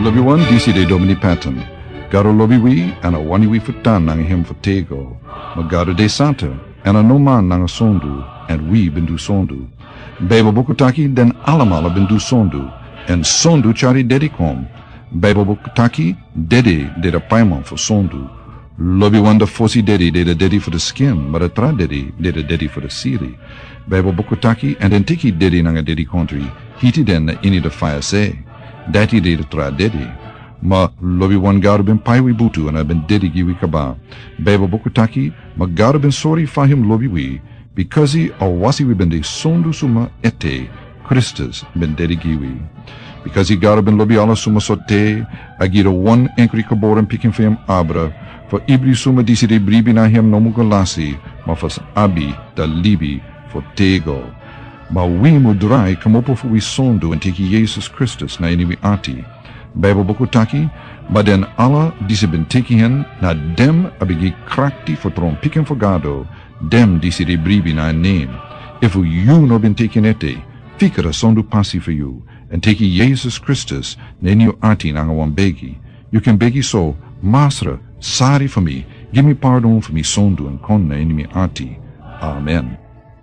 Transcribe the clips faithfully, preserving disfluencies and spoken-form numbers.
Lobby one D C de Domini Patton. Garo lobby we and a wani we futan nang him for tego. Magaro de Santa and a no man nang sondu and we bindu sondu. Bebo Bokutaki den alamala bindu sondu and sondu chari dedikom. Bebo Bokutaki dedi de the paimon for sondu. Lobby one the fosi dedi de the dedi for the skin, but a tra dedi de the dedi for the siri. Bebo Bokutaki and then tiki dedi nang a dedi country. Hiti den ini the fire say. Dati de the tra dedi. Ma lobby one garo ben pai we butu and I ben dedi giwi kaba. Bebo Bokutaki ma garo ben sorry for him lobby we because he or wasi we ben de sondu suma ete Christus ben dedi giwi. Because he garo ben lobby ala suma sote agira one enkri kaboren picking for him abra for ibri suma disi de bribi na him no mugalasi ma fas abi da libi for tego. Ma we mudrai kamopo fu we sondu and teki Jesus Christus na ini we ati. Bible Bokutaki, maar den alle die ze ben teki hen, na dem abigi krakti for tron piken for gado, dem die ze de bribi na name. If you no ben teki ete, fikera sondu passi for you, and teki Jesus Christus, na ini you ati na wan begi. You can begi so, Masra, sorry for me, give me pardon for me sondu and kon na ini me ati. Amen.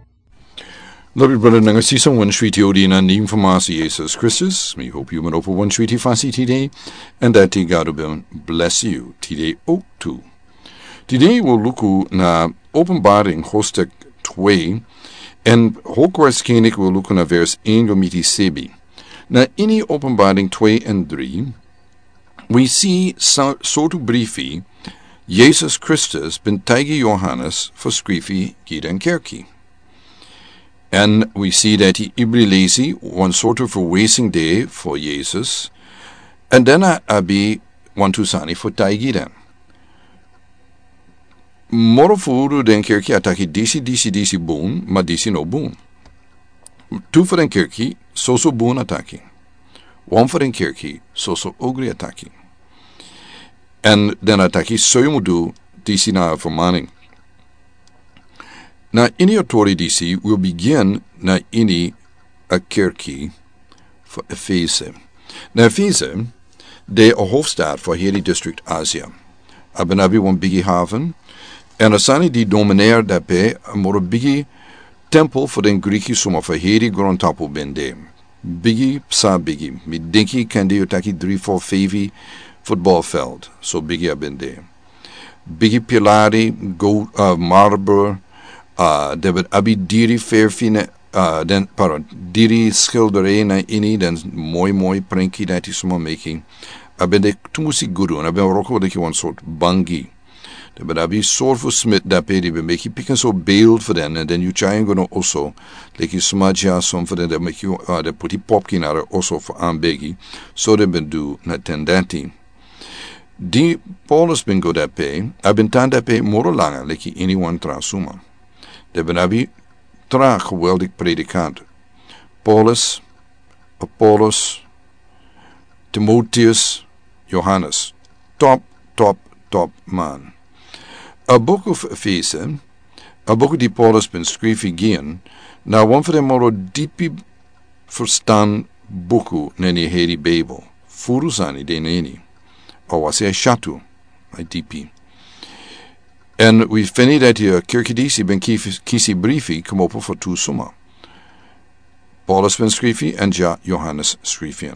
Lobby brother nanga season one sweetie odi na ni informatie Jesus Christus. Me hope you man over one sweetie fasi today, and that he God will bless you today ook too. Today we'll look na openbaring hoofdstuk twee, en hoogwaarschijnlijk we'll look na vers één gomiti sebi. Na ini openbaring twee en drie, we see so, so to briefi, Jesus Christus ben tegen Johannes verschrifi gieden kerkie. And we see that he ibrilesi one sort of a wasting day for Jesus, and then I, I be one to sani for taigidan. Morofuru den kerki ataki disi disi disi boon, ma disi no boon. Two for den kerki, so so boon ataki. One for den kerki, so so ogri ataki. And then ataki soyumudu disi na vermaning. Na ini authority D C will begin na ini a kerkie voor Efeze. Na Efeze, de a hoofdstad voor hele district Azië. Abenabi one biggie haven, en asani die domineer daarbij een moro biggie tempel voor den Grieki soma voor hele grondtapu bende. Biggie psa biggie, mit dinki kende yotaki drie voor vijf voetbalveld, so biggie abende. Biggie pilari, gold, uh, marble. Uh, de bet abi diri verfine, uh, den, pardon, diri schilderij na ini, den mooi mooi prankie dat is maar making. Aben de tumusi guru, en aben roko dat je een soort bangi. De bet abi soort voor smit dat pe die ben making pikken zo beeld voor den, en den you try gonna also, like you smadja som voor den, dat make you, uh, de puti popkin are also voor aanbegi, so de ben do na tendati. Die Paulus ben go dat pe, aben tan dat pe moro langer, like je anyone transuma. De benabi traag geweldig predikant. Paulus, Apollos, Timotheus, Johannes. Top, top, top man. A book of Efeze, a boek die Paulus ben schreef geen, na one van de moro diepi verstaan boeken neni heri Bijbel. Furusani de neni. O was hij shatu, my diepi. En we vinden dat je kerkedisi ben kisi briefi kom op voor two summa. Paulus ben schreefie en ja Johannes schreefien.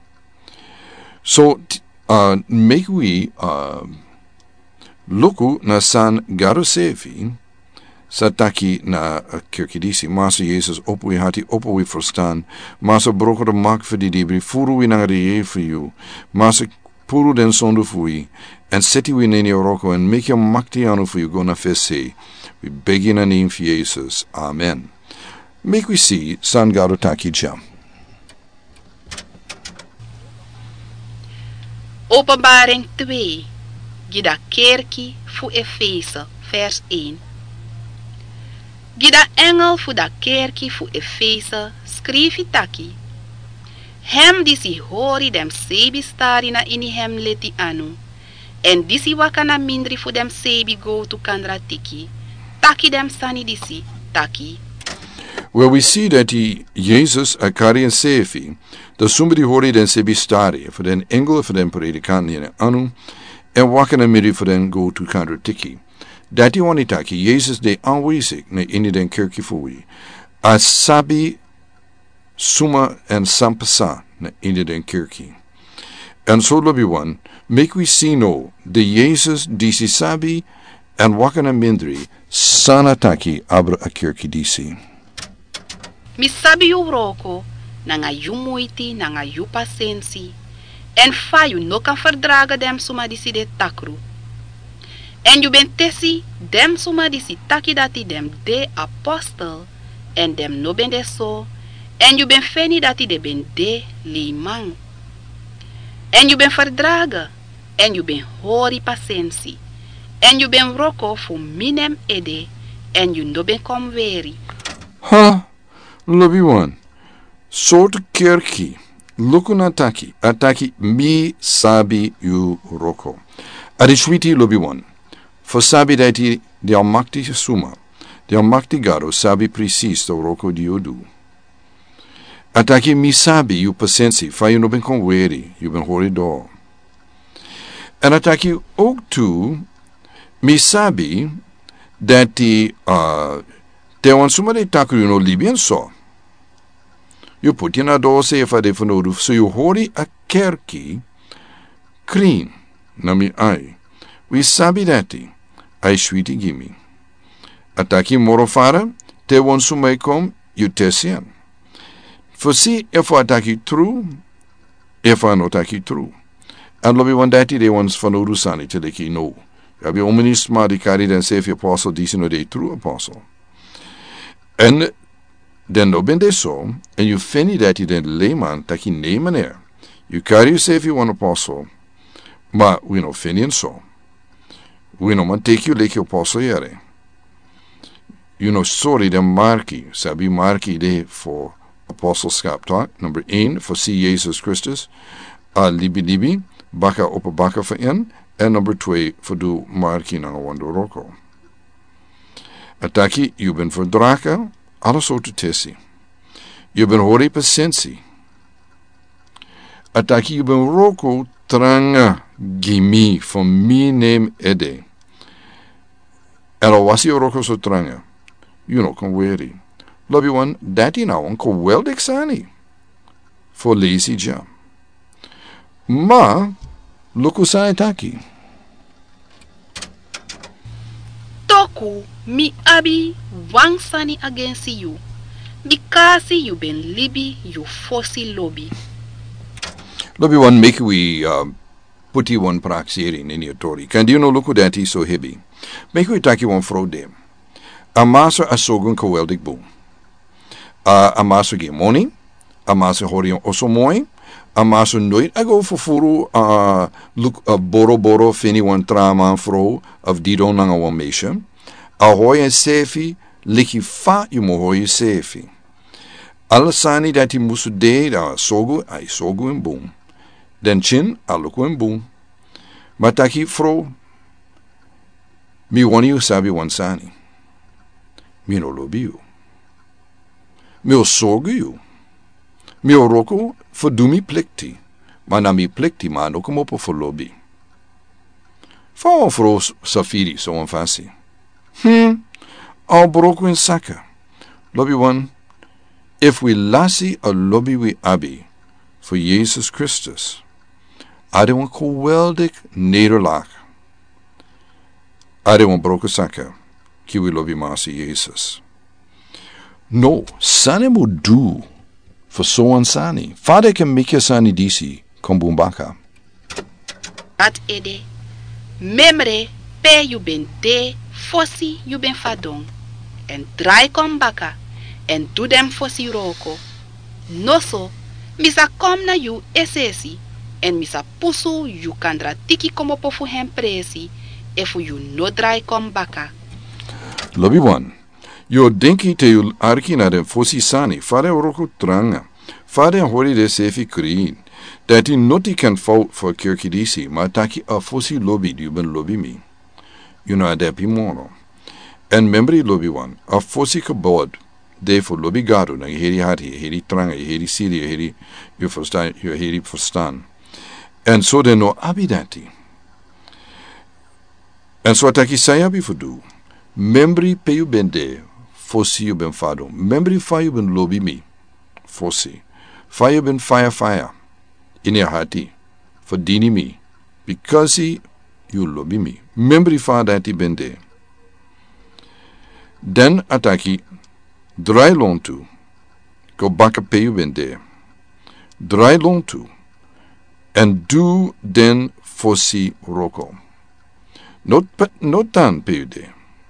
So, uh, make we uh, look na san garosevi sataki na kerkedisi. Maso Jezus op we hati op we verstaan. Maso broker de mak voor die dibri. Furu we na de voor you. Maso puru den sondu fui. And seti we neni oroko and make your maktiano for you gonna fesse. We beg in the name of Jesus. Amen. Make we see San Garotaki Jam. Openbaring twee. Gida kerkie fu Efeze, vers één. Gida engel fu da kerkie fu Efeze, skrifi taki. Hem disi hori dem sebi stari na ini hem leti anu. En disi wakana mindri fu dem sebi go to kandra tiki. Taki dem sani disi, taki. where we see that he, Jesus a kari en sefi, da somebody hori den sebi stari, for den engel for den predikant in anu, en wakan miri for den go to kandra tiki. Dati wanitaki, Jesus de aanwezig na ini den kerkie fui. As sabi suma en sampasa na ini den kerkie. En so lobby one, make we see no, de Jesus disi sabi, en wakan mindri, sanataki abra a kerkie disi. Mi sabi yu roko, nanga yu moeite, nanga yu pasensi, en fa yu no kan verdragen dem suma disi de takru. En yu ben tesi, dem suma disi taki dati dem de apostel, en dem no ben de so, en yu ben feni dati de ben de limang. En yu ben verdragen, en yu ben hori pasensi, en yu ben roko fu minem ede, en yu no ben kom veri. Ha, lobby one. Soort kerkie, lukun ataki, ataki mi sabi yu roko. Adishwiti lobby one. For sabi dati de almachtige suma, de almachtigaro sabi precies de roko di odu. Ataki mi sabi yu pasensi, fa yu no ben kon weri, yu ben hori do. En ataki ook tu, mi sabi dati uh, te wan suma de takru no libyen so. Yu puti na do se fa de fanodu, so yu hori a kerki, krin, nami ai. We sabi dati, ai shwiti gimi. Ataki morofara, te wan sumai kom, yu tesian. For si, if ataki true, if an otaki true. And lobi wan dati de wans fanodu sani, te deki no. Yabi omenis ma di kari den sefi apostle, disi no de true apostle. En den no ben de so, en you feni dati den leman, taki nemen er. You kari you sefi wan apostle, ma we no feni en so. We no man take you like your apostle yere. You know, sorry, den marki, sabi marki de for apostelskap tak. Number one, for si Jesus Christus, a libi libi, baka opa baka for en, en number two, for do marki na wando roko. Ataki, you ben verdraka, alles o te tessi. You ben hori pasensi. Ataki, you ben roko tranga gimi, for mi name ede. En al was je roko so tranga, you know, kon weri. Lobby one, dati nou een geweldig sani. Voor lazy jam. Ma, loko sa taki. Toku mi abi wang sani against you. Because you ben libi, you fossi lobby. Lobby one, make we uh, puti one praxering in your tori. Kan you know loko dati so heavy? Make we taki one vrouw dem. A master asogun geweldig boom. Uh, a maso gemoni, a maso horion osomoi, a maso nooit ago fufuru uh, look a boro boro fini wan trama fro of dido nanga wan meisje. A hoi en sefi, liki fa yu mo hoi sefi. Alasani dat hij moest de a sogu, a sogu en boom. Den chin, a luku en boom. Mataki fro, mi wani yu sabi wan sani. Mi no lobi yu. Meu sogu yu. Meu roko verdumi plikti. Maar na mi plikti man ook op voor lobby. Van vrouw safiri zo een fasi. Hm. Al broko in saka. Lobby one. If we lassi a lobby we abi. Voor Jezus Christus. Ade een geweldig nederlaag. Ade een broko saka. Ki we lobby masi Jezus. No, sani mo do for so an sani. Fade kan meke sani disi kombumbaka. At ede, memre pe you ben de, fossi you ben fadong. En draai kom baka, en do dem fossi roko. No so, misa kom na you esesi, en misa pusu you kandra tiki komo pofu hem presi, efu you no draai kom baka. Lobby one. Yo denki te yu arki na den fosi sani, fare oroko tranga, fare hori de sefi kriin, dat hij noti kan fout voor kirkidisi, maar taki a fosi lobby die ben lobby mi. You know adepi mono. En membri lobby one, a fosi kabod, de for lobi gado na heri hati, heri tranga, heri siri, heri you verstaan, you heri verstaan. En so de no abi dati. En so ataki saya bi fudu. Membri pe you bende, fosi you ben fado. Membri fa you ben lobi mi, fosi. Fa you ben fire fire. In your hati, for dini mi. Because he, you lobi mi. Membri fa dati bende. Den ataki, dry lontu. Go baka pe you bende. Dry lontu. And do den fosi roko. Not not tan pe you de.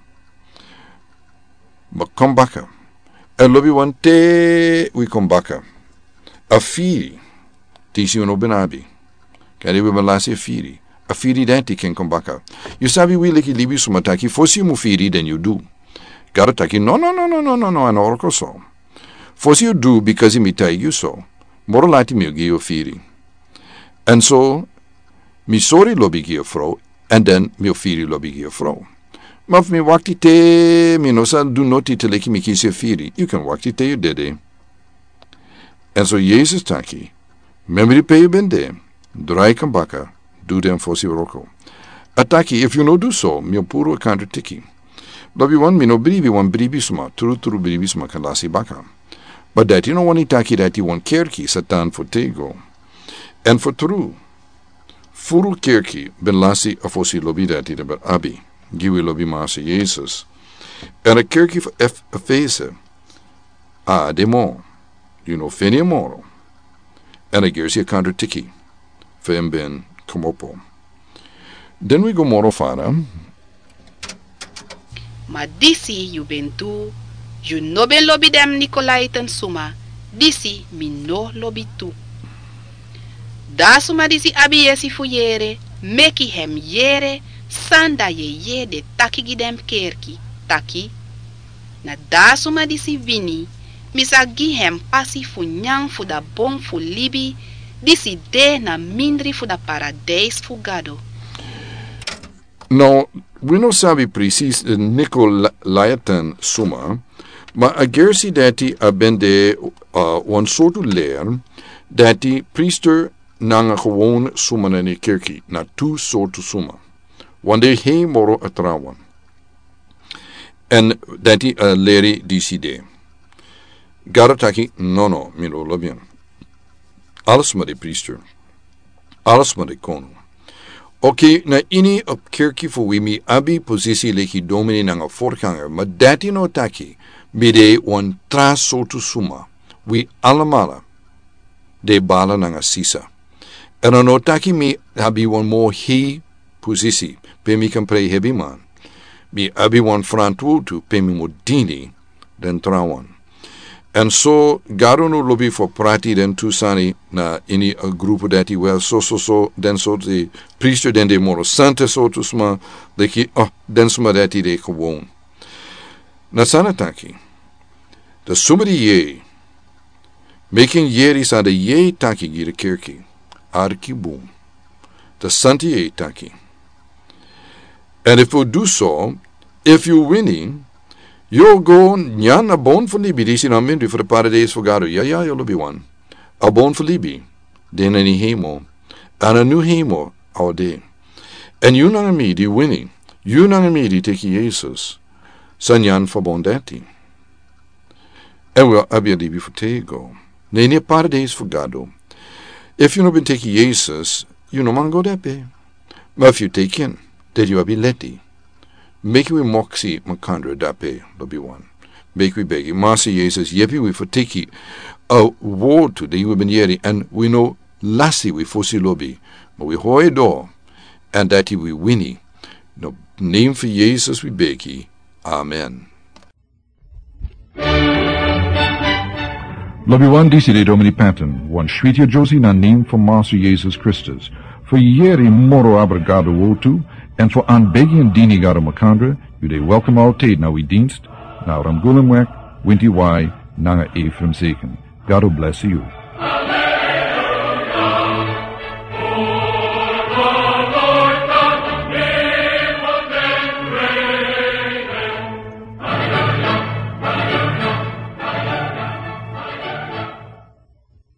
Maar kom bakken. En lobi wan te we kom bakken. A firi. Tisi uno benabi. Kari we malasi a firi. A firi denti ken kom bakken. You sabi we leki libi sumataki. Fosi mu firi then you do. Gara taki no no no no no no no an orko so. Fosi you do because he mitai you so. Moro lati mi gi you firi. And so mi sorry lobi gi you fro. And then mi firi lobi gi you fro. Maf mi wakti te, mi no sa do noti te leki mi kisi firi. You can wakti te you dede. En so Jesus taki, memory pe you bende, drai kambaka, do dem fosi roko. Ataki, if you no do so, mi puro kanto tiki. Lobi wan mi no bribi wan bribi suma, turu turu bribi suma kalasi baka. But that you no wani taki that you wan kerki satan for tego. And for true, furu kerki ben lasi a fosi lobi dati de ber abi. Giwi lobi maase Jesus. En a kerkie voor Efeze. A de mo. You know, feni moro. En a gersi a kanter tiki. Fem ben komopo. Then we go moro fara. Ma disi you ben tu. You no ben lobi dem Nicolaiten suma. Disi mi no lobi tu. Da suma disi abi yesi fu yere. Meki hem yere. Sanda ye ye de taki gidem kerki, taki. Na da suma disi vini, misa gi hem pasi fu nyang fu da bon fu libi, disi de na mindri fu da paradijs fu gado. No, we no sabi precies de Nicolaiten suma, maar a gersi dati a bende uh, one soortu leer, dati priester nanga gewoon suma na ne kerki, na tu soortu suma. Wanneer hij moro atrawan. En dat hij uh, leri decide. Garataki, no no, miro lobian. Alles maar de priester. Alles maar de koning. Oké, okay, na ini op kerkie voor wie mi abi positie leki domini nanga voorganger, maar dat hij no taki, mide wan tra sotu suma. We allemaal de bala nanga sisa. En dan no taki mi habi wan mo he positie. Pe mi kan pre hebi man. Mi abi wan frantu tu pe mi modini den trawan. En so garo no lobi for prati den tu sani na ini a grupo dati well so so so den so de priester den de moro sante so tu sma leki oh den sma dati de gewoon. Na sana taki. De sumari ye making yeri sa de ye taki gira kerki. Arki boom. De santi ye taki. And if you do so, if you winning, you'll go nyan a bon for libi, disi na mindri for the paradise for gado. Ja, ja, you'll be one. A bon for libi, den any hemo, and a new hemo, our day. And you nang me, di winning, you nang me, di take Jesus, san yan for bon dati. And we'll abia libi for tego. Nene paradise for gado. If you no been taking Jesus, you no man go depe. But if you take in, that you be leti. Make we moxie makandra dape, lobi one. Make we begi. Masi Jesus, yepi we for teki a word to the you been yeri, and we know lassi we fosi lobi, but we hoi do, and that we winnie. No name for Jesus we begi. Amen. Lobi one disi de domini paten, one shwitia josi na name for Master Jesus Christus, for yeri moro abrigado wotu, en voor aanbegi en dini garo makandra, u de welkom altijd na uw dienst, na ramgulemwek, winti wai, nanga Ephraim zeken. God bless you.